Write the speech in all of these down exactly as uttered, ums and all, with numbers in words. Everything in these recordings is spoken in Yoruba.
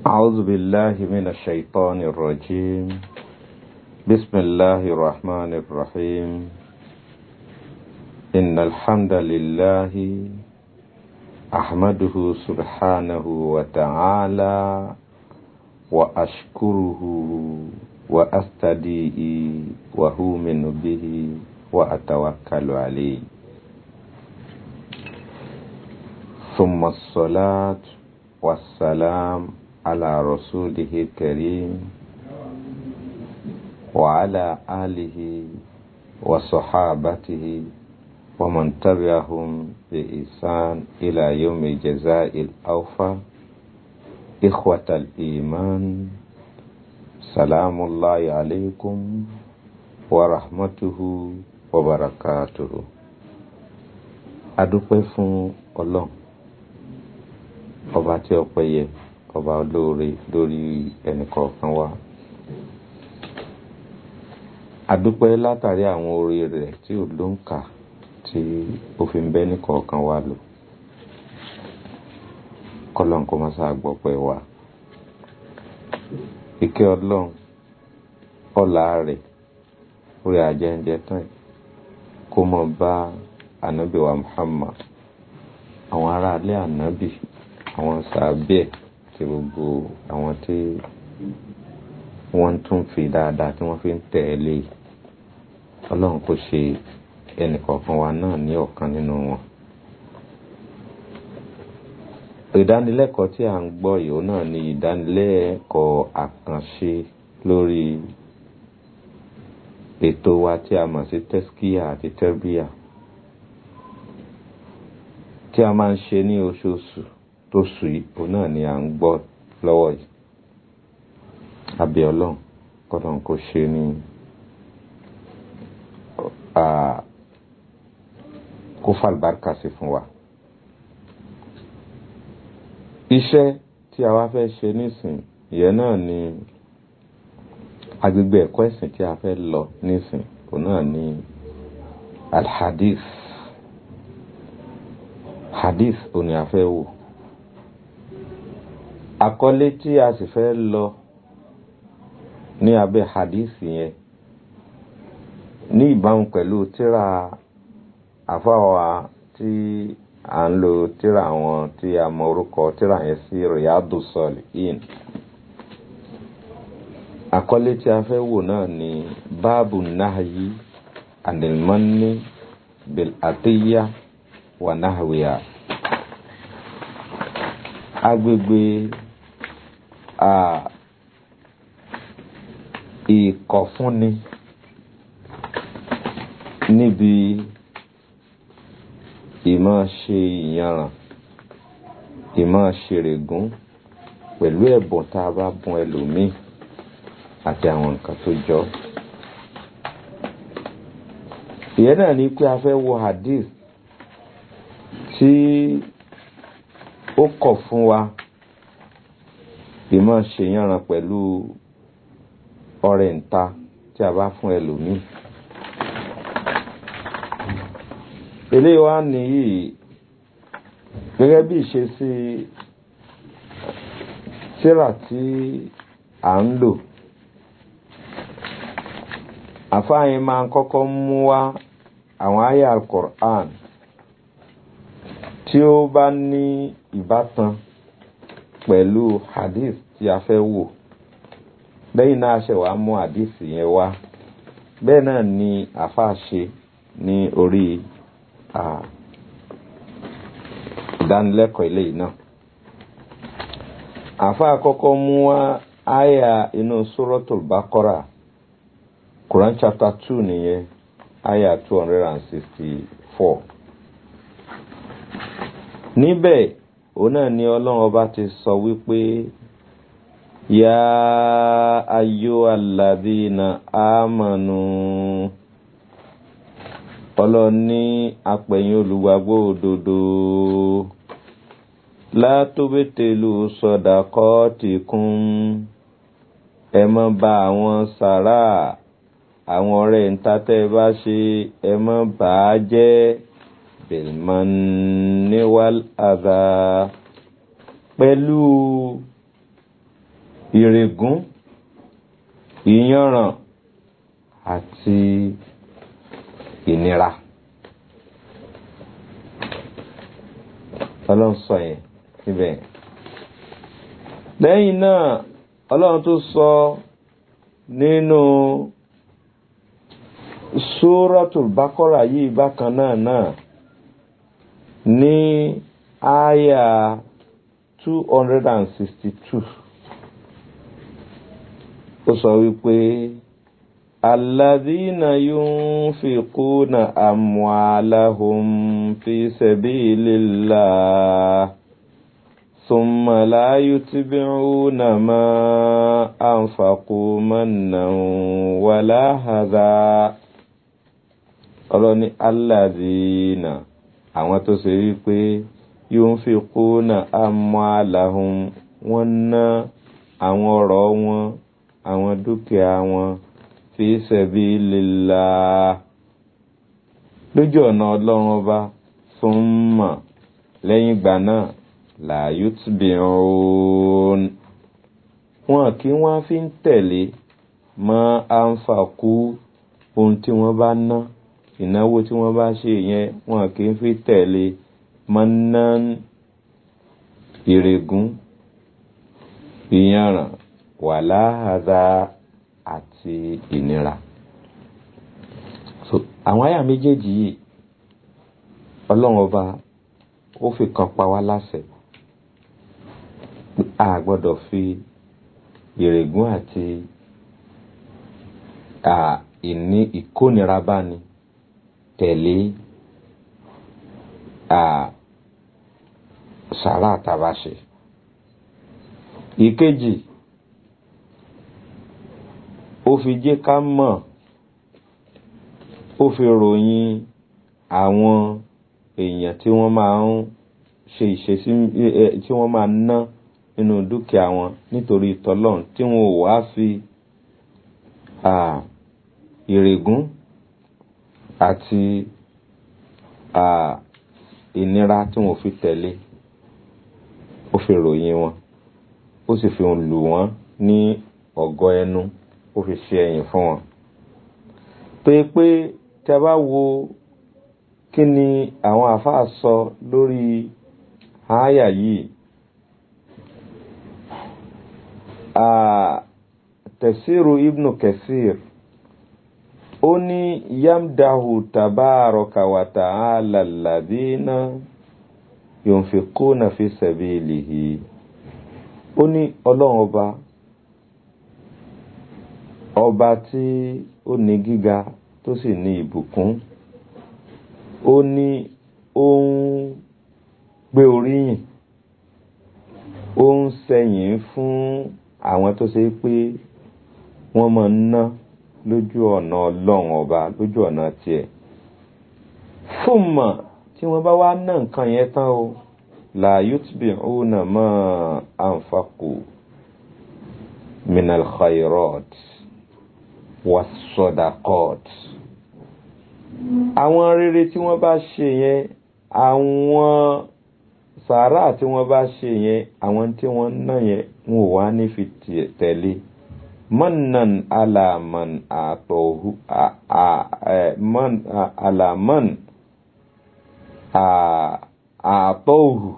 أعوذ بالله من الشيطان الرجيم. بسم الله الرحمن الرحيم. إن الحمد لله أحمده سبحانه وتعالى وأشكره وأستدعيه وأؤمن به وأتوكل عليه. ثم الصلاة والسلام على رسوله الكريم وعلى آله وصحابته ومن تبعهم بإحسان إلى يوم الجزاء الأوفى. إخوة الإيمان، سلام الله عليكم ورحمته وبركاته. adúpẹ́ fún Ọlọ́run, ọba tí ọpẹ́ yẹ, ọba olóore lórí ẹnìkọ̀ọ̀kan wa. Adúpẹ́ látàrí àwọn oore rẹ̀ tí ò lóǹkà tí ó fi ń bẹ nìkọ̀ọ̀kan wa lò. Kọ́lọ́n kó máa ṣáà gbọ́pẹ́ wa. Ìkẹ́ Ọlọ́run, ọlá rẹ̀, orí ajẹ́ǹjẹ́ tán kó mọ́ bá ànábì wa Muhammad, àwọn ará ilé ànábì, àwọn sàábẹ̀ tí gbogbo àwọn tí wọ́n tún fi dáadáa tí wọ́n fi ń tẹ̀lé. Ọlọ́run kó ṣe ẹnìkọ̀ọ̀kan wa náà ní ọ̀kan nínú wọn. Ìdánilẹ́kọ̀ọ́ tí a ń gbọ́ yìí náà ni ìdánilẹ́kọ̀ọ́ àkànṣe lórí ètò wa tí a mọ̀ sí tẹ́síkíyà àti tẹ́rbíyà tí a máa ń ṣe ní oṣooṣù tó sù yìí, òun náà ni à ń gbọ́ lọ́wọ́ yìí. Abẹ́ Ọlọ́run kọ́lọ́run kó ṣe ní kó fàlùbáríkà sí fún wa. Iṣẹ́ tí a wá fẹ́ ṣe nísìn ìyẹn náà ni agbègbè ẹ̀kọ́ ẹ̀sìn tí a fẹ́ lọ nísìn, òun náà ni alhadith. Hadith òun ni a fẹ́ wò. Àkọlé tí a sì fẹ́ lọ ní abẹ́ hadith yẹn ní ìbámu pẹ̀lú tírà àfáwà tí à ń lo tírà àwọn tí a mọ orúkọ tírà yẹn sí Riyadus Salihin. Àkọlé tí a fẹ́ wò náà ni báàbù nahyi anil manni bil atiyya wa nahwiha. Agbègbè ìkọ̀fúnni níbi ìmọ̀ ṣe ìyànràn, ìmọ̀ ṣèrègùn pẹ̀lú ẹ̀bùn tá a bá bùn ẹlòmíì àti àwọn nǹkan tó jọ. Ìyẹn náà ni pé a fẹ́ wo hadith tí ó kọ̀ fún wa ìmọ̀ ṣe ìyànràn pẹ̀lú ọrẹ ìta tí a bá fún ẹlòmíì. Eléyìí wá nìyí gẹ́gẹ́ bí ìṣesí tírà tí à ń lò. Àfáàyàn máa ń kọ́kọ́ mú wá àwọn àyá al-Qur'an tí ó bá ní ìbátan pẹ̀lú hadith tí a fẹ́ wò. Lẹ́yìn náà ṣe wá mú hadith yẹn wá. Bẹ́ẹ̀ náà ni àfáà ṣe ní orí ìdánilẹ́kọ̀ọ́ eléyìí náà. Àfáà kọ́kọ́ mú wá àyá inú Suratul Baqarah, Quran chapter two nìyẹn, àyá two sixty-four. Níbẹ̀ òun náà ni Ọlọ́run ọba ti sọ wípé ya ayyuhal ladhina amanu. Ọlọ́run ní apẹ̀yìn olùgbàgbọ́ òdodo, la tubtilu sadaqatikum. Ẹ má bà àwọn sàrà, àwọn ọrẹ ìta tẹ́ bá ṣe, ẹ má bà á jẹ́ bil manni wal adha, pẹ̀lú ìrègùn ìyanràn àti ìnira. Ọlọ́run sọ yẹn níbẹ̀. Lẹ́yìn náà Ọlọ́run tó sọ nínú Suratul Baqarah yìí bákan náà náà ní àyà two hundred sixty-two. Ó sọ wípé alladhina yunfiquna amwalahum fi sabilillah thumma la yutbi'una ma anfaqu mannan wala hadha. Ọlọ́ni alladhina, àwọn tó ṣe wípé yunfiquna amwalahum, wọ́n ná àwọn ọrọ̀ wọn, àwọn dúkìá wọn fi sabilillah, lójú ọ̀nà Ọlọ́run ọba, thumma, lẹ́yìn ìgbà náà, la yutbi'un, wọn kí wọ́n fi ń tẹ̀lé ma anfaqu, ohun tí wọ́n bá ná, ìnáwó tí wọ́n bá ṣe yẹn, wọn kì í fi tẹ̀lé mannan, ìrègùn, ìyanràn, wala hadha àti ìnira. So àwọn àyà méjèèjì yìí Ọlọ́run ọba ó fi kan pa wá láṣẹ, a gbọ́dọ̀ fi ìrègùn àti à ìní ìkónira bá ni tẹ̀lé à sàrà tàbáṣe. Ìkejì, ó fi jẹ́ ká mọ̀, ó fi ròyìn àwọn èèyàn tí wọ́n máa ń ṣe ìṣesí, tí wọ́n máa ná nínú dúkìá wọn nítorí t'Ọlọ́run, tí wọn ò wá fi à ìrègùn àti à ìnira tí wọn ò fi tẹ̀lé. Ó fi ròyìn wọn, ó sì fi lù wọ́n ní ọ̀gọ ẹnu, ó fi ṣe ẹ̀yìn fún wọn. Pé pé tí a bá wo kí ni àwọn àfáà sọ lórí àyà yìí, à tafsiru Ibn Kathir ó ní yamdahu tabaraka wa ta'ala alladhina yunfiquna fi sabilihi. Ó ní Ọlọ́run ọba, ọba tí ó ní gíga tó sì ní ìbùkún, ó ní ó ń gbé oríyìn, ó ń sẹ́yìn fún àwọn tó ṣe pé wọ́n máa ń ná lójú ọ̀nà Ọlọ́run ọba, lójú ọ̀nà tiẹ̀. Thumma, tí wọ́n bá wá ná nǹkan yẹn tán o, la yutbi'una ma anfaqu minal khairat was sadaqat. Àwọn rere tí wọ́n bá ṣe yẹn, àwọn sàárà tí wọ́n bá ṣe yẹn, àwọn tí wọ́n ná yẹn, wọn ò wá ní fi tẹ̀lé mannan ala man atohu man ala man atohu.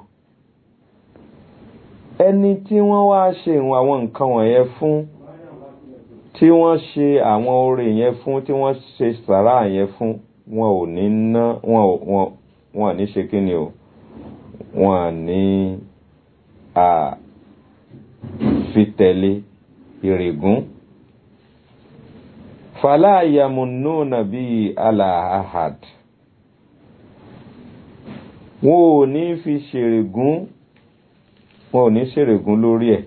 Ẹni tí wọ́n wá ṣe àwọn nǹkan wọ̀nyẹn fún, tí wọ́n ṣe àwọn oore yẹn fún, tí wọ́n ṣe sàárà yẹn fún, wọn ò ní ná, wọn ò wọn wọn ní ṣe kíni o, wọn ní à fi tẹ̀lé ìrègùn. Fala yamunnuna bi ala ahad, wọn ò ní fi ṣèrègùn, wọn ò ní ṣèrègùn lórí ẹ̀,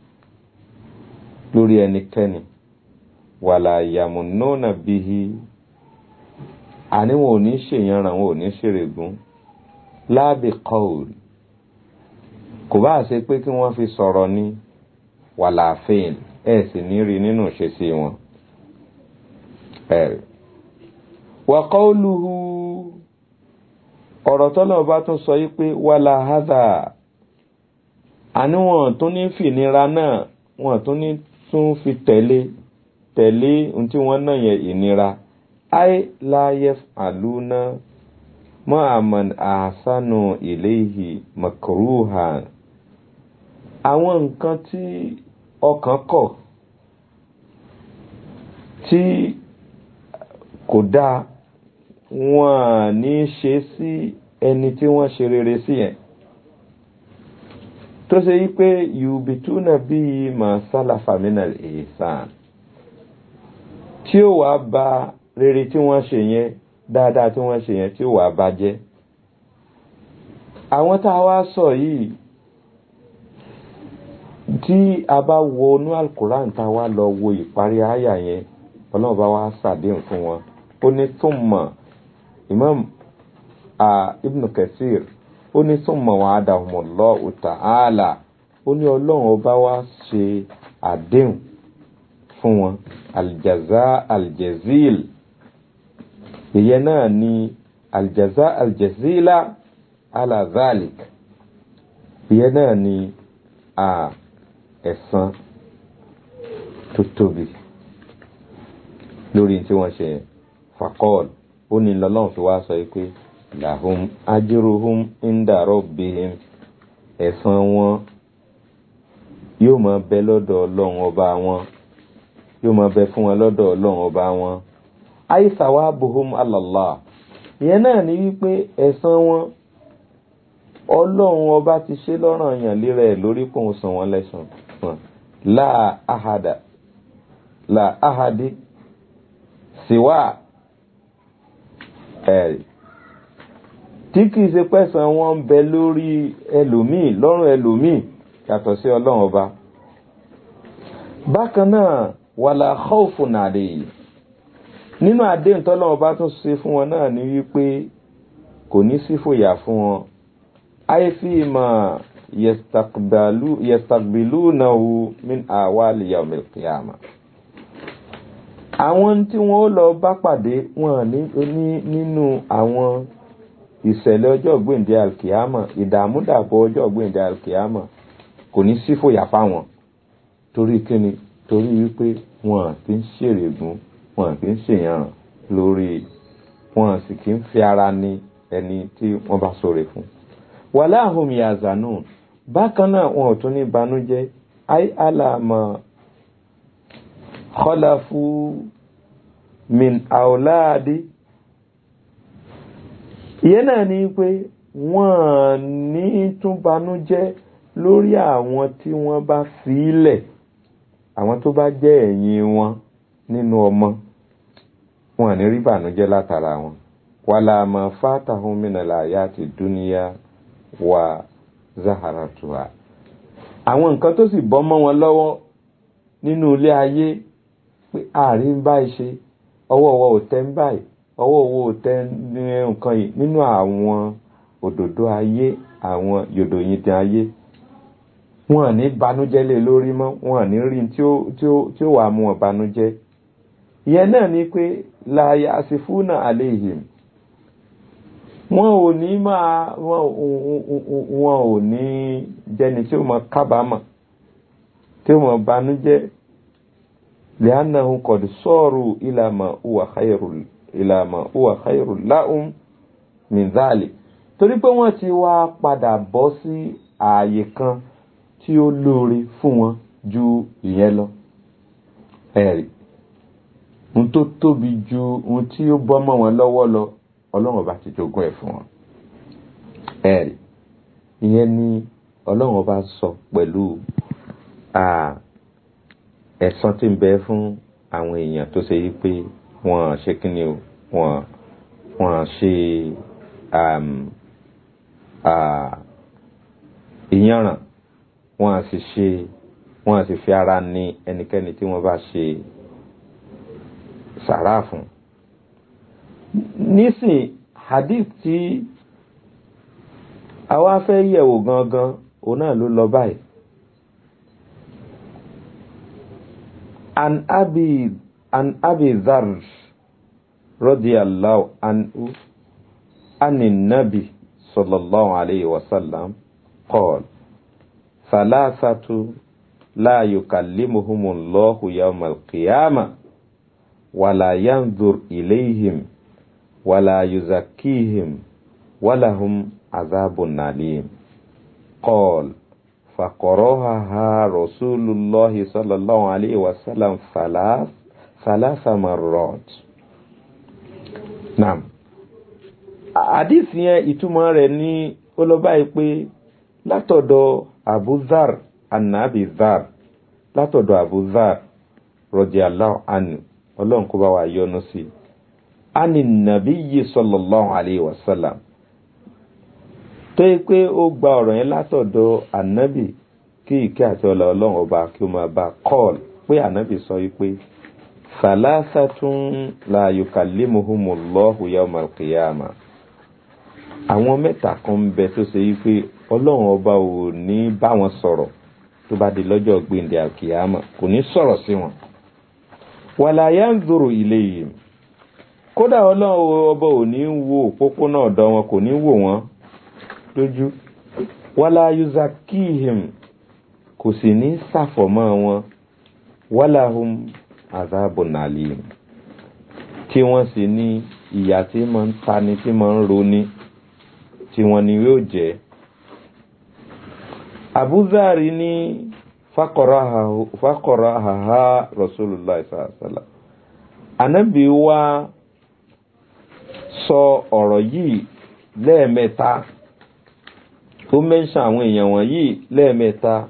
lórí ẹnikẹ́ni. Wala yamunnuna bihi, àní wọn ò ní ṣèyànràn, wọn ò ní ṣèrègùn. La bi qawl, kò bá ṣe pé kí wọ́n fi sọ̀rọ̀ ní wala fi'l, ẹ̀ sì ní rí nínú ìṣesí wọn. Ẹ̀rì. Wa qawluhu, ọ̀rọ̀ tọ́lọ̀ bá tún sọ yí pé wala hadha, àní wọn tún ní fìnira náà, wọ́n tún ní tún fi tẹ̀lé tẹ̀lé ohun tí wọ́n náà yẹ ìnira ay la yaf'aluna ma man ahsanu ilayhi makruhan àwọn nǹkan tí ọkàn kọ̀ tí kò dáa wọ́n ní ṣe sí ẹni tí wọ́n ṣe rere sí ẹ̀ tó ṣe yí pé yubituna bí ma salafa minal ihsan tí ó wà bá rere tí wọ́n ṣe yẹn dáadáa tí wọ́n ṣe yẹn tí ó wà bá jẹ́ àwọn tá a wá sọ yìí tí a bá wo inú Al-Qur'an tá a wá lọ wo ìparí àyà yẹn Ọlọ́run bá wá ṣàdéhùn fún wọn ó ní thumma Imam Ibn Kathir ó ní thumma wa'adahumullahu ta'ala ó ní Ọlọ́run ọba wá ṣe àdéhùn fún wọn aljaza aljazil ìyẹn náà ni aljaza aljazila ala dhalik ìyẹn náà ni a ẹ̀san tó tóbi lórí tí wọ́n ṣe faqal ó ní lọ́lọ́run fi wá sọ pé lahum ajruhum inda rabbihim ẹ̀san wọn yóò máa bẹ lọ́dọ̀ Ọlọ́run ọba wọn yóò máa bẹ fún wọn lọ́dọ̀ Ọlọ́run ọba wọn ay thawabuhum ala Allah ìyẹn náà ni wípé ẹ̀san wọn Ọlọ́run ọba ti ṣe lọ́ranyàn lérè lórí pòun san wọn lẹ́san la ahada la ahadi siwa ẹ̀rì tí kìí ṣe pẹ́san wọn ń bẹ lórí ẹlòmíì lọ́rùn ẹlòmíì yàtọ̀ sí Ọlọ́run ọba bákan náà wala khawfun alayhi nínú àdéhùn tọ́lọ́run ọba tún ṣe fún wọn náà ni wípé kò ní sí fòyà fún wọn ayfi ma yastaqbalu yastaqbilunahu min awali yawmil qiyamah àwọn tí wọ́n lọ bá pàdé wọn ní nínú àwọn ìṣẹ̀lẹ̀ ọjọ́ gbèǹde alkiyama ìdààmúdàbọ̀ ọjọ́ gbèǹde alkiyama kò ní sí fòyà fáwọn torí kíni torí wípé wọn kì í ṣèrègùn wọn kì í ṣèyàn lórí wọn sì kì í fi ara ní ẹni tí wọ́n bá ṣoore fún wala hum yazanun bákan náà wọn ò tún ní banújẹ́ ay alama khalafu min auladi ìyẹn náà ni pé wọ́n ní tún banújẹ́ lórí àwọn tí wọ́n bá fílẹ̀ àwọn tó bá jẹ́ ẹ̀yìn wọn nínú ọmọ wọn ní rí banújẹ́ látara wọn wala ma fatahum min alayati dunya wa zaharatuha àwọn nǹkan tó sì bọ́ mọ́ wọn lọ́wọ́ nínú ilé ayé pé àárín báyìí ṣe ọwọ́ ọwọ́ ò tẹ́ ń báyìí ọwọ́ ọwọ́ ò tẹ́ nǹkan yìí nínú àwọn òdòdó ayé àwọn yòdòyìn tí ayé wọn ní banújẹ́ lé lórí mọ́ wọn ní rí tí ó tí ó tí ó wà mú wọn banújẹ́ ìyẹn náà ni pé la yasifuna alayhim wọn ò ní máa wọn ò ní jẹni tí ó máa kábàámọ̀ tí ó máa banújẹ́ li'annahum qad saru ila ma huwa khayrun ila ma huwa khayrun lahum min dhalik torí pé wọ́n ti wá padà bọ́ sí ààyè kan tí ó lóore fún wọn ju ìyẹn lọ ẹ̀rí ohun tó tóbi ju ohun tí ó bọ́ mọ́ wọn lọ́wọ́ lọ Ọlọ́run bá ti jogún ẹ̀ fún wọn ẹ̀rí ìyẹn ni Ọlọ́run bá sọ pẹ̀lú ẹ̀san tí ń bẹ fún àwọn èèyàn tó ṣe yí pé wọ́n ṣe kíni o wọ́n wọ́n ṣe ìyànràn wọ́n sì ṣe wọ́n sì fi ara ní ẹnikẹ́ni tí wọ́n bá ṣe sàrá fún nísìn hadith tí àwa fẹ́ yẹ̀wò gangan òun náà ló lọ báyìí an abi an abi dharr radiyallahu anhu anin nabi sallallahu alayhi wa sallam qala thalathatu la yukallimuhumullahu yawmal qiyamah wala yanzur ilayhim wala yuzakkihim walahum azabun alim. Qala faqaraha Rasulullah sallallahu alaihi wasallam thalath thalatha marrat. Naam. Hadith yẹn ìtumọ̀ rẹ̀ ní ó lọ báyìí pé látọ̀dọ̀ Abu Dharr An-Nabi Dharr, látọ̀dọ̀ Abu Dharr radiyallahu anhu, Ọlọ́run kó bá wa yọ́nú sí, ani nabiyyi sallallahu alayhi wa sallam, tó yẹ pé ó gba ọ̀rọ̀ yẹn látọ̀dọ̀ Ànábì kí ìkẹ́ àti ọlá Ọlọ́run ọba kí ó máa bá kọ́ọ̀l pé Ànábì sọ wípé salasatun la yukallimuhumullahu yawmal qiyamah. Àwọn mẹ́ta kan ń bẹ tó ṣe wípé Ọlọ́run ọba ò ní bá wọn sọ̀rọ̀ tó bá di lọ́jọ́ gbéǹde àkíyàmà, kò ní sọ̀rọ̀ sí wọn. Wala yanzuru ilayhim, kódà Ọlọ́run ọba ò ní wo òpópónà ọ̀dọ̀ wọn, kò ní wò wọ́n lójú. Wala yuzakkihim, kò sì ní ṣàfọ̀mọ́ wọn. Walahum azabun alim, tí wọ́n sì ní ìyà tí máa ń tani, tí máa ń roni, tí wọ́n ní yóò jẹ́. Abu Dharr ní faqaraha Rasulullah sallallahu alaihi wasallam. Ànábì wá sọ ọ̀rọ̀ yìí lẹ́ẹ̀mẹ́ta, ó mention àwọn èèyàn wọ̀nyí lẹ́ẹ̀mẹ́ta.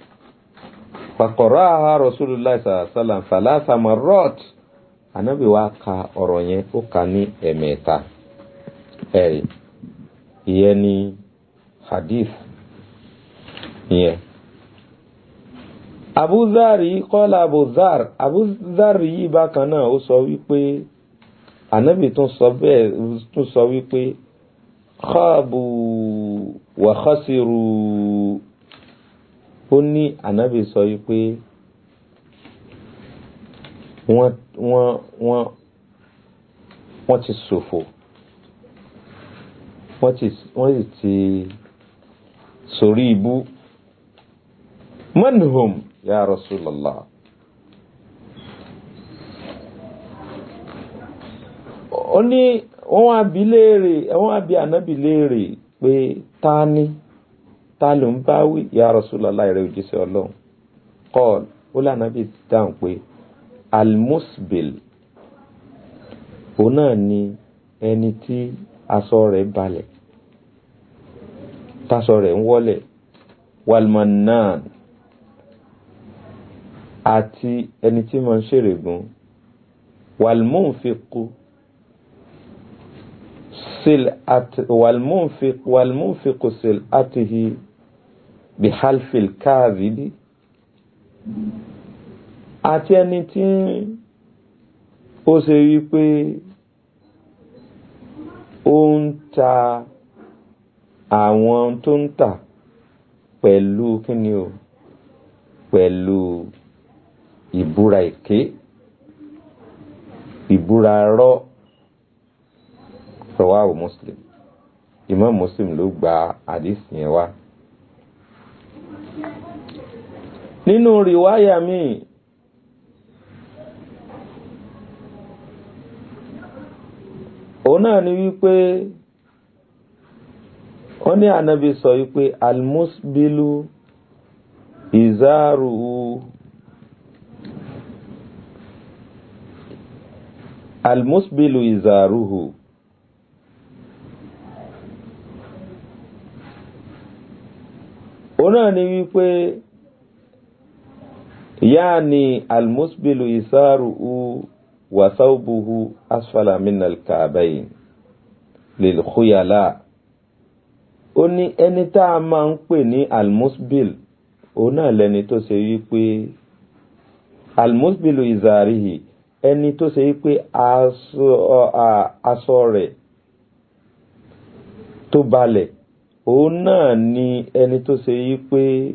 Faqaraha Rasulullah sallallahu alaihi wasallam thalatha marrat. Ànábì wá ka ọ̀rọ̀ yẹn, ó kà ní ẹ̀mẹ́ta. Ẹ̀rí, ìyẹn ni hadith yẹn. Abu Dharr qala Abu Dharr, Abu Dharr yìí bákan náà ó sọ wípé Ànábì tún sọ bẹ́ẹ̀, tún sọ wípé khabu wa khasiru. Ó ní Ànábì sọ wípé wọ́n wọ́n wọ́n wọ́n ti ṣòfò, wọ́n ti wọ́n sì ti sórí ibú. Manhum ya Rasulullah. Ó ní wọ́n wá bi léèrè, wọ́n wá bi Ànábì léèrè pé ta ni, ta ló ń bá wí ya Rasulullah, ìrẹ́ òjíṣẹ́ Ọlọ́run. Qal, ó lá Ànábì dáhùn pé al-musbil, òun náà ni ẹni tí aṣọ rẹ̀ balẹ̀, táṣọ rẹ̀ ń wọ́lẹ̀. Wal-mannan, àti ẹni tí máa ń ṣèrègùn. Wal-munfiqu sil'at wal-munfiq wal-munfiqu sil'atihi bihalfil kadhibi, àti ẹni tí ó ṣe wípé ó ń ta àwọn tó ń tà pẹ̀lú kíni o, pẹ̀lú ìbúra èké, ìbúra rọ́. Rawahu Muslim, Imam Muslim ló gba hadith yẹn wá. Nínú riwaya mi, òun náà ni wípé wọ́n ní Ànábì sọ wípé al-musbilu izaruhu al-musbilu izaruhu, òun náà ni wípé yaani al-musbilu izaruhu wa thawbuhu asfala min al-ka'bayn lil khuyala. Ó ní ẹni tá a máa ń pè ní al-musbil, òun náà lẹni tó ṣe wípé al-musbilu izarihi, ẹni tó ṣe wípé aṣọ rẹ̀ tó balẹ̀, òun náà ni ẹni tó ṣe wípé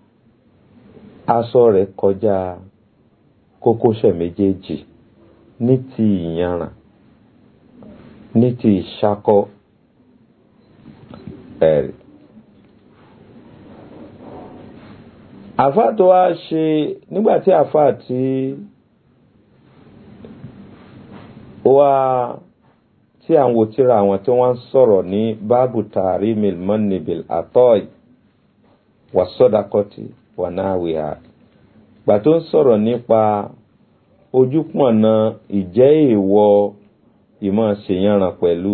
aṣọ rẹ̀ kọjá kókósẹ̀ méjèèjì ní ti ìyànràn, ní ti ìṣákọ́. Ẹ̀rí, àfáà tó wá ṣe nígbàtí àfáà tí ó wá tí àwọn wò tíra àwọn tí wọ́n sọ̀rọ̀ ní báàbù tàrímil mọ́nìbìl àtọ́ì wà sọ́dakọ́tì wà náàwìhà gbà tó ń sọ̀rọ̀ nípa ojúpọ̀nà ìjẹ́ èèwọ̀ ìmọ̀ ṣèyànràn pẹ̀lú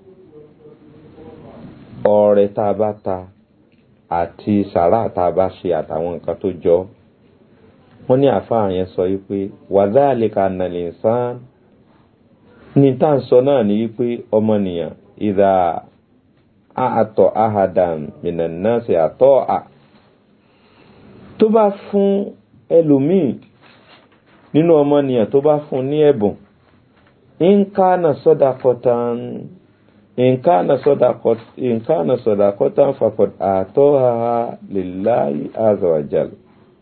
ọrẹ tá a bá ta àti sàrà tá a bá ṣe àtàwọn nǹkan tó jọ wọ́n ní àfáà yẹn sọ wípé wàdálíkà nàlìsàn ní tá à ń sọ náà ní wípé ọmọnìyàn ìdá àtọ̀ ahadan mìnànáṣẹ́ àtọ̀ à tó bá fún ẹlòmíì nínú ọmọnìyàn tó bá fún ní ẹ̀bùn ìǹkánà sọ́dakọ̀tàn ìǹkánà sọ́dakọ̀tàn ìǹkánà sọ́dakọ̀tàn faqad àtọ́ha lillahi azza wa jal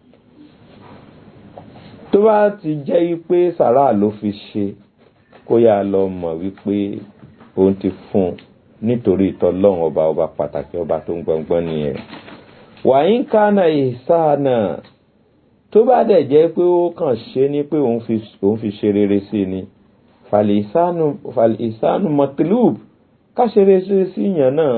tó bá ti jẹ́ wípé sàrà ló fi ṣe kó yá lọ mọ̀ wípé òun ti fún nítorí ìtọ́lọ́run ọba ọba pàtàkì ọba tó ń gbọ́ngbọ́n nìyẹn wà ìǹkánà ìsáànà tó bá dẹ̀ jẹ́ pé ó kàn ṣe ní pé òun fi òun fi ṣe rere sí ni fàlìsánù fàlìsánù matlub ká ṣe rere sí yàn náà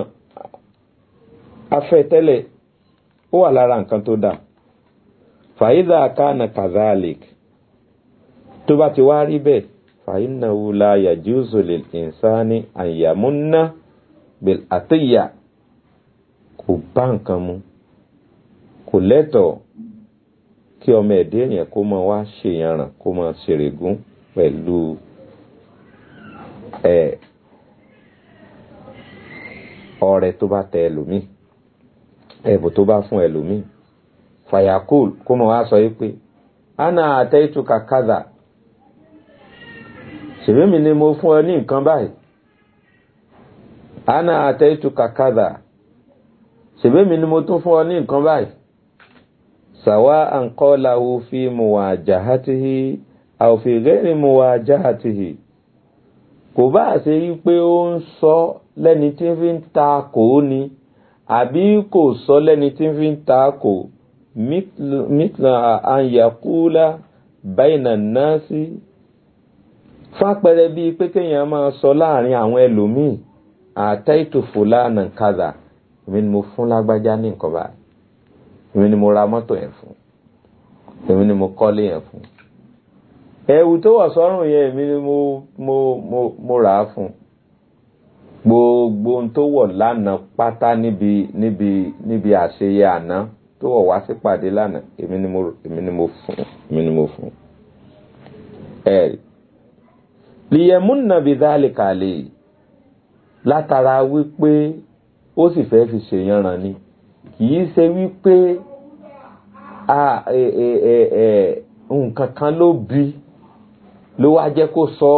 afẹ́ tẹ́lẹ̀ ó wà lára nǹkan tó dà fàídà kánà kazalik tó bá ti wá rí bẹ́ẹ̀ fàínàwó la yajuzu lil insani an yamunna bil atiyya kò bá nǹkan mu kò lẹ́tọ̀ọ́ kí ọmọ ẹ̀dẹ́ èèyàn kó máa wá ṣèyànràn kó máa ṣèrègùn pẹ̀lú ẹ̀ ọrẹ tó bá tẹ ẹlòmíì ẹ̀bùn tó bá fún ẹlòmíì fàyàkùl kó máa wá sọ wípé ana àtẹ́ìtùkà kádà ṣèbí mi ni mo fún ẹ ní nǹkan báyìí ana àtẹ́ìtùkà kádà ṣèbí mi ni mo tún fún ọ ní nǹkan báyìí سواء قاله في مواجهته أو في غير مواجهته kò bá ṣe yí pé ó ń sọ lẹ́ni tí ń fi ń ta kò ní àbí kò sọ lẹ́ni tí ń fi ń ta kò mitla an yakula bayna nasi fápẹrẹ bíi pé kéèyàn máa sọ láàrin àwọn ẹlòmíì àtẹ́ìtò fòlànà kàdà èmi ni mo fún lágbájá ní nǹkan báyìí èmi ni mo ra mọ́tò yẹn fún èmi ni mo kọ́lé yẹn fún ẹ̀wù tó wọ̀ sọ́rùn yẹn èmi ni mo mo mo mo rà á fún gbogbo ohun tó wọ̀ lánàá pátá níbi níbi níbi àṣeyẹ àná tó wọ̀ wá sí pàdé lánàá èmi ni mo èmi ni mo fún èmi ni mo fún ẹ̀ liyamunna bidhalika alayhi látara wípé ó sì fẹ́ fi ṣèyànràn ni kìí ṣe wípé nǹkan kan ló bí ló wá jẹ́ kó sọ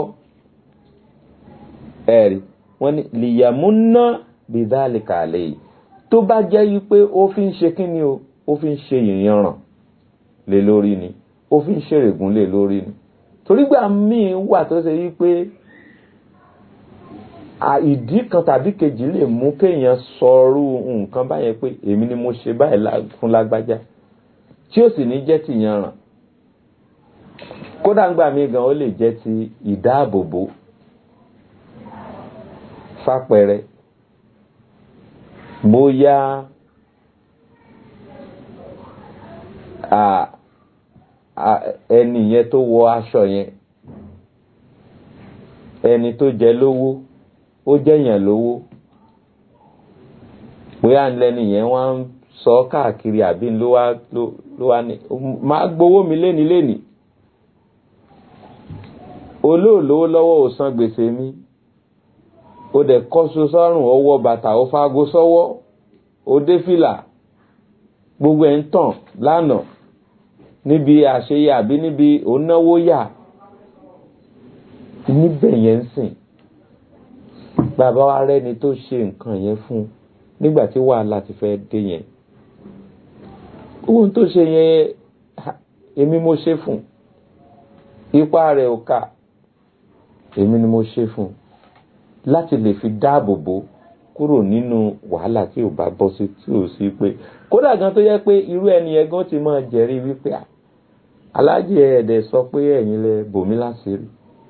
ẹ̀rí wọ́n ní liyamunna bidhalika alayhi tó bá jẹ́ wípé ó fi ń ṣe kí ni o ó fi ń ṣe ìyànràn lé lórí ni ó fi ń ṣe règùn lé lórí ni torí gbà míì wà tó ṣe wípé ìdí kan tàbí kejì lè mú kéèyàn sọrú nǹkan báyẹn pé èmi ni mo ṣe báyìí fún lágbájá tí ó sì ní jẹ́ ti yanràn kódà ńgbà míì gan ó lè jẹ́ ti ìdáàbòbò fápẹrẹ bóyá ẹni yẹn tó wọ aṣọ yẹn ẹni tó jẹ lówó ó jẹ́yàn lówó bóyá ńlẹ́ni yẹn wá ń sọ káàkiri àbí ló wá ló wá ní máa gbowó mi léni léni olóòlówó lọ́wọ́ ò san gbèsè mi ó dẹ̀ kọ́sọ sọ́rùn ọwọ́ bàtà ó fágo sọ́wọ́ ó dé fìlà gbogbo ẹ̀ ń tàn lánàá níbi àṣeyẹ àbí níbi ònáwó yà níbẹ̀ yẹn ń sìn bàbá wa rẹ́ni tó ṣe nǹkan yẹn fún nígbà tí wàhálà ti fẹ́ dé yẹn ohun tó ṣe yẹn èmi mo ṣe fún ipá rẹ̀ ò ká èmi ni mo ṣe fún láti lè fi dáàbò bò kúrò nínú wàhálà tí ò bá bọ́ sí tí ò sí pé kódà gan tó yẹ pé irú ẹni ẹgán ti máa jẹ́rìí wípé aláàjì ẹ̀ẹ́dẹ̀ sọ pé ẹ̀yin lẹ bòmí láṣìírí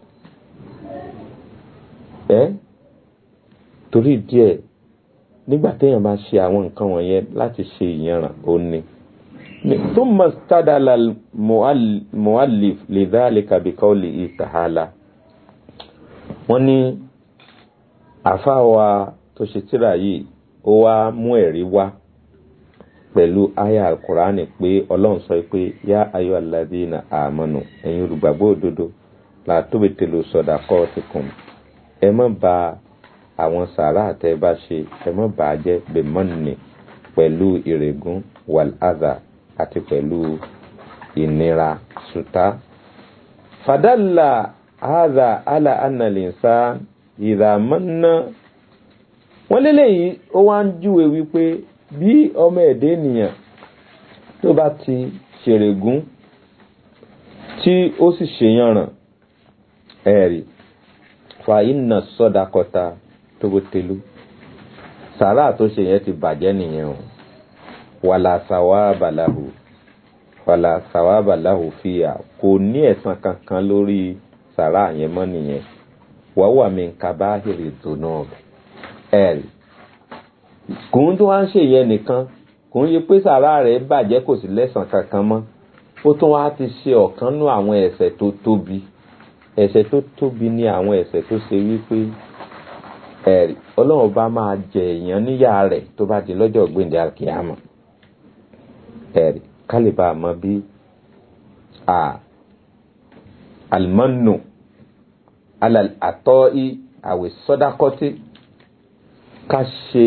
ẹ́ torí díẹ̀ nígbà téèyàn bá ṣe àwọn nǹkan wọ̀nyẹn láti ṣe ìyanràn ó ní thumma istadala al-mu'allif lidhalika biqawlihi ta'ala wọ́n ní àfáwà tó ṣe tírà yìí ó wá mú ẹ̀rí wá pẹ̀lú àyà al-Qur'ani pé Ọlọ́run sọ pé yá ayyuhal ladhina amanu ẹ̀yin olùgbàgbọ́ òdodo la tubtilu sadaqatikum ẹ má bà àwọn sàárà tẹ́ bá ṣe ẹ má bà jẹ́ bimanni pẹ̀lú ìrègùn wal adha àti pẹ̀lú ìnira sùtá fadalla hadha ala anna al-insan idha manna wọ́n lélẹ́yìí ó wá ń júwe wípé bí ọmọ ẹ̀dẹ́ ènìyàn tó bá ti ṣèrègùn tí ó sì ṣèyànràn ẹ̀rí fa inna sọ́dakọta tó bó telu sàárà tó ṣe yẹn ti bàjẹ́ nìyẹn o wàlà sàwábà láhù wàlà sàwábà láhù fìyà kò ní ẹ̀san kankan lórí sàárà yẹn mọ́ nìyẹn wàwà min kabahiri dhunub ẹ̀rí kò ń tó wá ń ṣe yẹn nìkan kò ń yẹ pé sàárà rẹ̀ bàjẹ́ kò sí lẹ́san kankan mọ́ ó tún wá ti ṣe ọ̀kan nú àwọn ẹ̀ṣẹ̀ tó tóbi ẹ̀ṣẹ̀ tó tóbi ní àwọn ẹ̀ṣẹ̀ tó ṣe wípé ẹ̀rí Ọlọ́run bá máa jẹ èèyàn níyà rẹ̀ tó bá di lọ́jọ́ gbèǹdé alkiyama ẹ̀rí kálíbà mọ́ bí almanu alal atọ́í àwẹ̀ sọ́dákọ́tí ká ṣe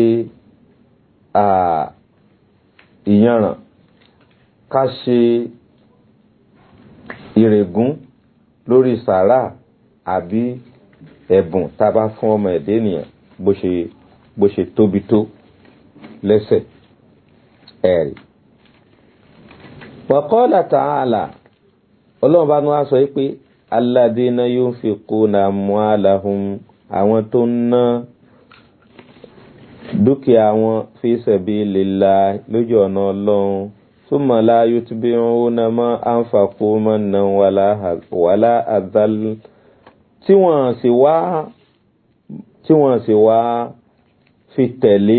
ìyanràn ká ṣe ìrègùn lórí sàárà àbí ẹ̀bùn tá bá fún ọmọ ẹ̀dẹ́ ènìyàn bó ṣe bó ṣe tóbi tó lẹ́sẹ̀ ẹ̀rí. wa qala ta'ala Ọlọ́run bá ní wá sọ pé alladhina yunfiquna amwalahum àwọn tó ń ná dúkìá wọn fi sabilillah lójú ọ̀nà Ọlọ́run summa la yutbi'una ma anfaqu mannan wala adhal tí wọ́n sì wá tí wọ́n sì wá fi tẹ̀lé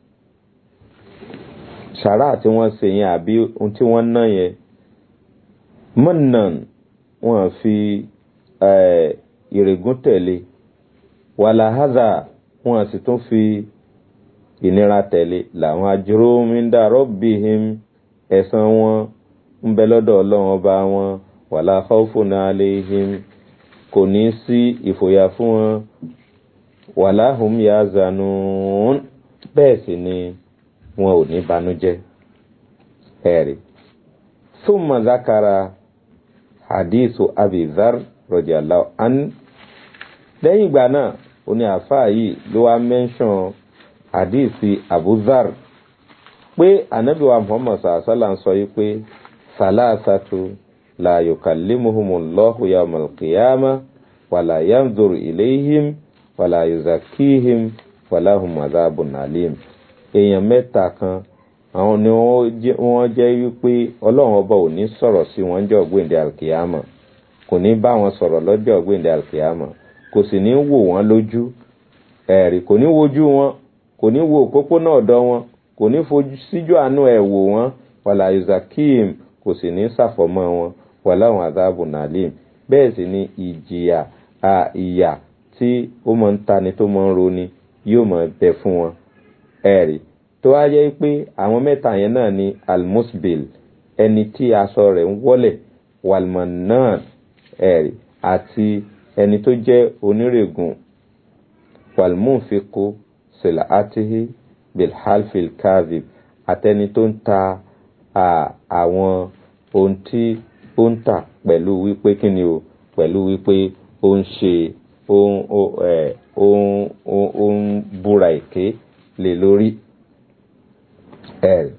sàrá tí wọ́n ṣe yẹn àbí ohun tí wọ́n ná yẹn mannan wọ́n fi ìrègùn tẹ̀lé wala adha wọ́n sì tún fi ìnira tẹ̀lé làwọn ajruhum inda rabbihim ẹ̀san wọn ń bẹ lọ́dọ̀ Ọlọ́run ọba wọn wala khawfun alayhim kò ní sí ìfòyà fún wọn wala hum yazanun bẹ́ẹ̀ sì ni wọn ò ní banújẹ́ ẹ̀rí. thumma zakara hadithu Abi Dharr radiyallahu anhu lẹ́yìn ìgbà náà ó ní àfáà yìí ló wá mẹ́ńṣọ̀n hadithi Abu Dharr pé ànábì wa Muhammad sallallahu alaihi wasallam sọ yìí pé salasatu la yukallimuhumullahu yawmal qiyamah wala yanzuru ilayhim wala yuzakkihim wala hum adhabun alim èèyàn mẹ́ta kan àwọn ni wọ́n jẹ́ wípé Ọlọ́run ọba ò ní sọ̀rọ̀ sí wọn jọ́ gbèǹde alkiyama kò ní bá wọn sọ̀rọ̀ lọ́jọ́ gbèǹde alkiyama kò sì ní wò wọ́n lójú ẹ̀rí kò ní wojú wọn kò ní wo òpópónà ọ̀dọ̀ wọn kò ní fojú síjú àánú ẹ̀ wò wọ́n wala yuzakkihim kò sì ní ṣàfọ̀mọ́ wọn walahum adhabun alim bẹ́ẹ̀ sì ni ìjìyà ìyà tí ó mọ̀ ń tani tó mọ̀ ń roni yóò mọ̀ bẹ fún wọn ẹ̀rí tó wá jẹ́ pé àwọn mẹ́ta yẹn náà ni almusbil ẹni tí aṣọ rẹ̀ ń wọ́lẹ̀ walmannan ẹ̀rí àti ẹni tó jẹ́ onírègùn walmunfiqu silatihi bilhalfil kadhib àtẹni tó ń ta àwọn ohun tí ó ń tà pẹ̀lú wípé kí ni o pẹ̀lú wípé ó ń ṣe ó ń búra èké lé lórí ẹ̀rì.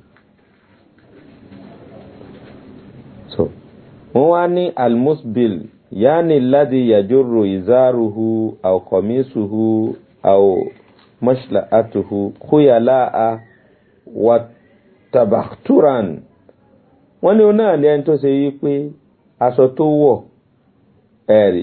so wọ́n wá ní almusbil yáni alladhi yajurru izaruhu aw qamisuhu aw mashla'atuhu khuyala'a wa tabakhturan. Wọ́n ní ọ̀nà ni ẹni tó ṣe yí pé aṣọ tó wọ̀ ẹ̀rí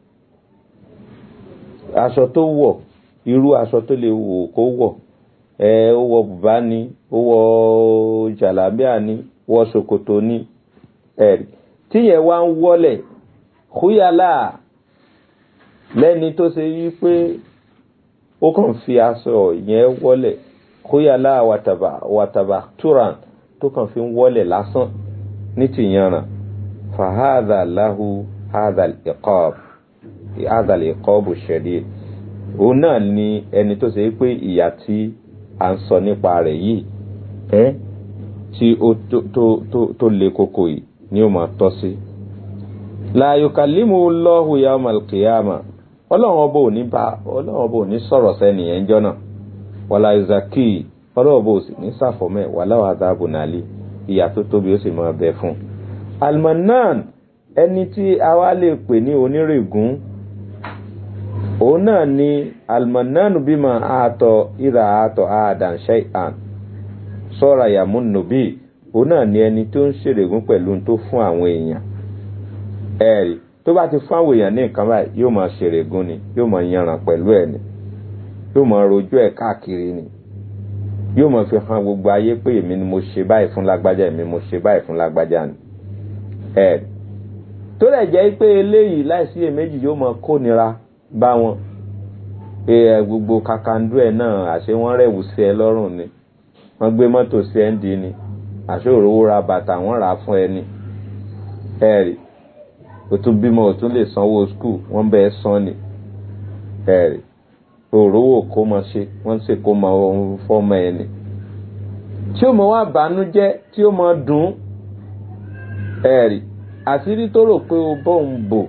aṣọ tó wọ̀ irú aṣọ tó lè wò kó wọ̀ ẹ̀ ó wọ bùbá ni ó wọ jàlábíà ni wọ ṣòkòtò ni ẹ̀rí tí yẹn wá ń wọlẹ̀ khuyala lẹ́ni tó ṣe yí pé ó kàn fi aṣọ yẹn wọlẹ̀ khuyala wa tabakhturan tó kàn fi ń wọlẹ̀ lásán ní tìyanràn fahadha lahu hadha al-iqab hadha al-iqab ash-shadid. Òun náà ni ẹni tó ṣe pé ìyà tí a ń sọ nípa rẹ̀ yìí ẹ́ tí ó tó le koko yìí ni ó máa tọ́ sí. La yukallimu Allahu yawm al-qiyamah. Ọlọ́run ọba ò ní bá ọlọ́run ọba ò ní sọ̀rọ̀ sẹ́ni yẹn jọ́ náà wala yuzaki ọlọ́run ọba ò sì ní sàfọ́mẹ́ wala adhabun alim ìyà tó tóbi ó sì máa bẹ fún. Al-Mannan ẹni tí a wá lè pè ní onírègùn òun náà ni Al-Mannan bima àtọ̀ ìdá àtọ̀ àdàn shay'an sọ́ra yamunnu bi. Òun náà ni ẹni tó ń ṣèrègùn pẹ̀lú tó fún àwọn èèyàn ẹ̀rí tó bá ti fún àwọn èèyàn ní nǹkan báyìí yóò máa ṣèrègùn ni yóò máa yanràn pẹ̀lú ẹ̀ ni yóò máa rojú ẹ̀ káàkiri ni yóò máa fi hàn gbogbo ayé pé èmi ni mo ṣe báyìí fún lágbájá èmi mo ṣe báyìí fún lágbájá ni ẹ̀rí tó lè jẹ́ pé eléyìí láìsí èméjì yóò máa kónira bá wọn ẹ gbogbo kakandú ẹ̀ náà àṣé wọ́n rẹ̀wù sí ẹ lọ́rùn ni wọ́n gbé mọ́tò sí ẹ ń di ni àṣé òróró ra bàtà wọ́n rà fún ẹ ni ẹ̀rí o tún bímọ o tún lè sanwó skul wọ́n bẹ́ẹ̀ san ni ẹ̀rí òróró kó mọ ṣe wọ́n sì kó mọ ohun fọ́mọ ẹ ni tí ó mọ wá bànújẹ́ tí ó mọ dùn ẹ̀rí àṣírí tó rò pé o bọ́ ń bò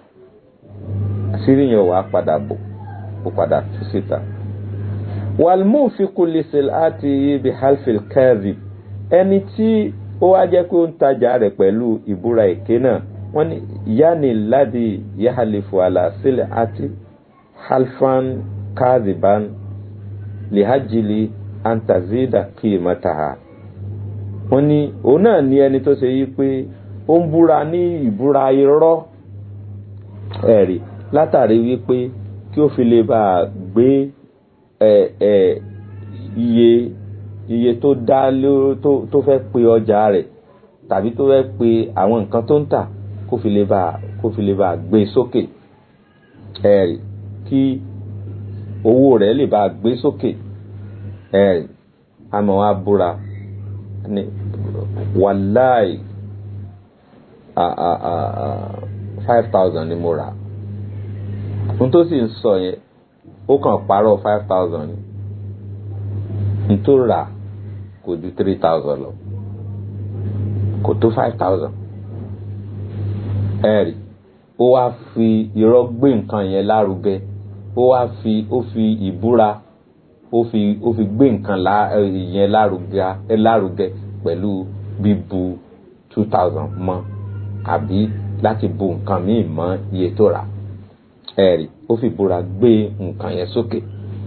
àṣírí yẹn wàá padà bò ó padà tú síta. Wal-munfiqu li sil'atihi bi halfil kadhib ẹni tí ó wá jẹ́ pé ó ń tajà rẹ̀ pẹ̀lú ìbúra èké náà wọ́n ní yani ladi yahlifu ala sil'ati halfan kadhiban lihajili an tazida qimataha. Wọ́n ní òun náà ni ẹni tó ṣe yí pé ó ń búra ní ìbúra irọ́ ẹ̀rí látàrí wípé kí ó fi lè bá gbé ẹ̀ ẹ̀ iye iye tó dá tó tó fẹ́ pe ọjà rẹ̀ tàbí tó fẹ́ pe àwọn nǹkan tó ń tà kó fi lè bá kó fi lè bá gbé sókè ẹ̀rí kí owó rẹ̀ lè bá gbé sókè ẹ̀rí àmọ́ wá búra ní wàláì five thousand ni mo rà fún tó sì ń sọ yẹn ó kàn parọ́ five thousand ni n tó rà kò ju three thousand lọ kò tó five thousand ẹ̀rí ó wá fi irọ́ gbé nǹkan yẹn lárugẹ ó wá fi ó fi ìbúra ó fi ó fi gbé nǹkan yẹn lárugẹ lárugẹ pẹ̀lú bíbu two thousand mọ́ àbí láti bu nǹkan míì mọ́ iye tó rà ẹ̀rí ó fi ìbúra gbé nǹkan yẹn sókè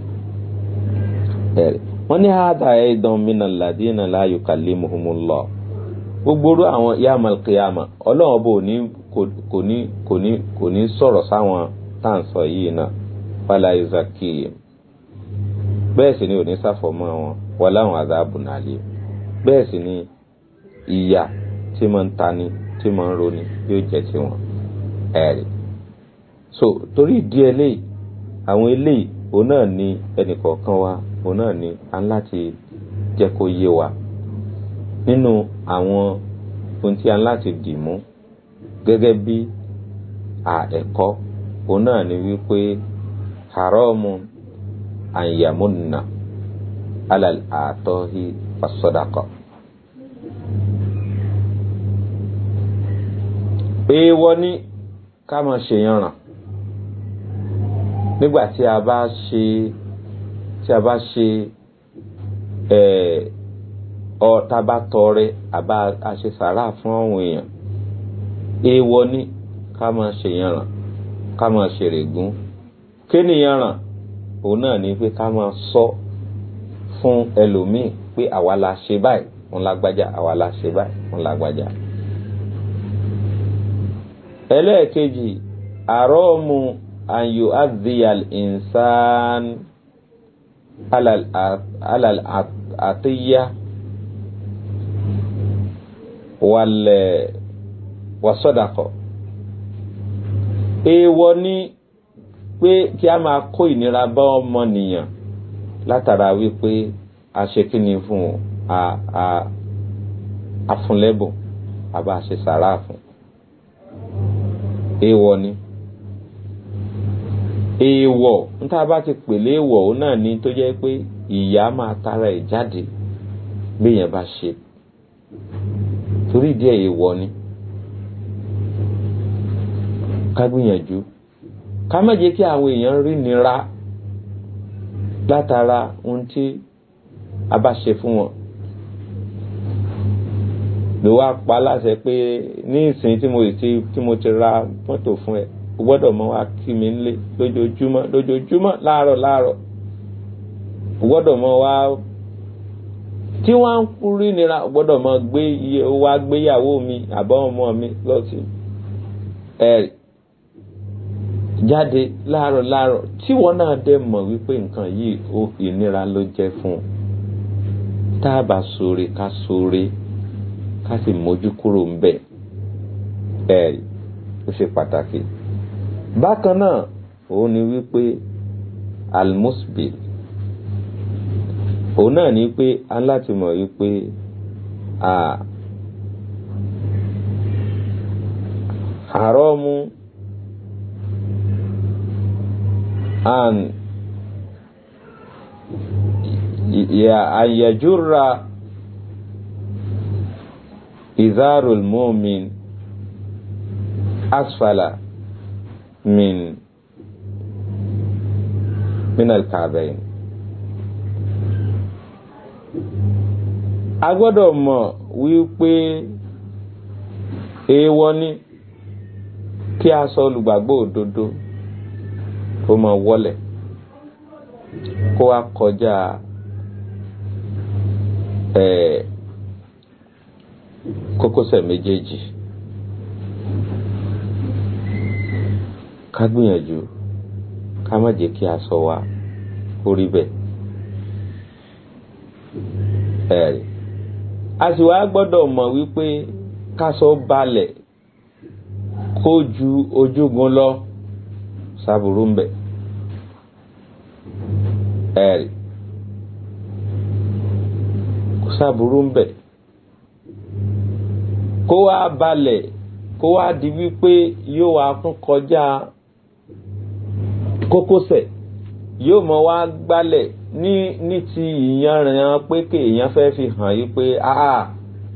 ẹ̀rí wọ́n ní hada aidan minal ladina la yukallimuhumullah gbogbo orú àwọn yamal qiyama ọlọ́run bò ní kò ní kò ní kò ní sọ̀rọ̀ sáwọn táǹsọ yìí náà wala yuzakihim bẹ́ẹ̀ sì ni ò ní sáfọ̀mọ́ wọn walahum adhabun alim bẹ́ẹ̀ sì ni ìyà tí máa ń tani tí máa ń roni yóò jẹ́ ti wọn ẹ̀rí so torí ìdí eléyìí àwọn eléyìí òun náà ni ẹnìkọ̀ọ̀kan wa òun náà ni a ń láti jẹ́ kó yé wa nínú àwọn ohun tí a ń láti dì mú gẹ́gẹ́ bí ẹ̀kọ́ òun náà ni wípé haramu anyamunna alal atohi fasadaqa èèwọ̀ ni ká máa ṣe yanràn nígbà tí a bá ṣe tí a bá ṣe ẹ̀ ọ tá bá tọrẹ àbá a ṣe sàrà fún àwọn èèyàn èèwọ̀ ni ká máa ṣe yanràn ká máa ṣe règún kí ni yanràn òun náà ni pé ká máa sọ fún ẹlòmíì pé àwa la ṣe báyìí òun lágbájá àwa la ṣe báyìí òun lágbájá. ẹlẹ́ẹ̀kejì àrọ́ọ̀mù an yu'adhiya al-insan ala al-atiyya wal wasadaqa. èèwọ̀ ni pé kí a máa kó ìnira bá ọmọnìyàn látara wípé a ṣe kíni fún a a afúnlẹ́bùn àbá ṣe sàrà fún. èèwọ̀ ni èèwọ̀ níta bá ti pèlè èèwọ̀ òun náà ni tó jẹ́ pé ìyà máa tara ẹ̀ jáde béèyàn bá ṣe torí díẹ̀ èèwọ̀ ni. ká gbìyànjú ká má jẹ́ kí àwọn èèyàn rí nira látara ohun tí a bá ṣe fún wọn. ló wá pa láṣẹ pé ní ìsìn tí mo ti tí mo ti ra mọ́tò fún ẹ o gbọ́dọ̀ mọ wá kí mi nílé lójoojúmọ́ lójoojúmọ́ láàárọ̀ láàárọ̀ o gbọ́dọ̀ mọ wá tí wọ́n ń rí nira o gbọ́dọ̀ mọ gbé iye wá gbéyàwó mi àbọ̀ ọmọ mi lọ sí ẹ̀rì jáde láàárọ̀ láàárọ̀ tí wọ́n náà dẹ̀ mọ̀ wípé nǹkan yìí ó ìnira ló jẹ́ fún un. tá a bá ṣoore ká ṣoore ká sì mójú kúrò ń bẹ̀ ẹ̀rì ó ṣe pàtàkì. bákan náà òun ni wípé almusbil òun náà ni pé a láti mọ̀ wípé haramu an ya an yajurra izarul mu'min asfala min min al-ka'bayn. a gbọ́dọ̀ mọ̀ wípé èèwọ̀ ni kí a sọ olùgbàgbọ́ òdodo kó máa wọlẹ̀ kó wá kọjá ẹ̀ kókósẹ̀ méjèèjì. ká gbìyànjú ká má jẹ́ kí aṣọ wa kó rí bẹ́ẹ̀. ẹ̀rì a sì wá gbọ́dọ̀ mọ̀ wípé káṣọ balẹ̀ kó ju ojúgun lọ sábúrú ń bẹ. ẹ̀rì kó sábúrú ń bẹ kó wá balẹ̀ kó wá di wípé yóò wá tún kọjá kókósẹ̀ yóò mọ wá gbálẹ̀ ní ní ti ìyanràn pé kí èèyàn fẹ́ fi hàn yí pé ah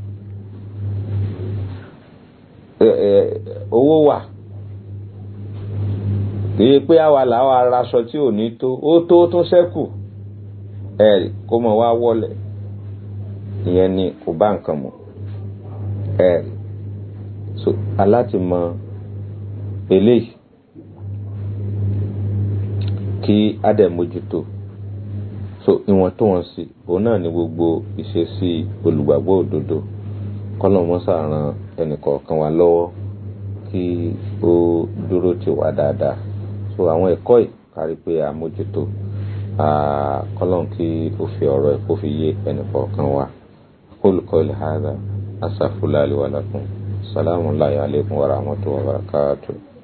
owó wà kìí pé àwa làwọn araṣọ tí ò ní tó ó tó tún ṣẹ́kù ẹ̀rì kó mọ wá wọlẹ̀ ìyẹn ni kò bá nǹkan mu ẹ̀rì so aláti mọ eléyìí kí á dẹ̀ mójútó so ìwọ̀ntúnwọ̀nsì òun náà ni gbogbo ìṣesí olùgbàgbọ́ òdodo kọ́lọ̀ mọ́sà ran ẹnìkọ̀ọ̀kan wa lọ́wọ́ kí ó dúró tì wá dáadáa so àwọn ẹ̀kọ́ yìí kárí pé a mójútó kọ́lọ̀ kí ó fi ọ̀rọ̀ ẹ̀ kó fi yé ẹnìkọ̀ọ̀kan wa qul qawli hadha astaghfirullahi li wa lakum. Assalamu alaikum wa rahmatullahi wa barakatuh.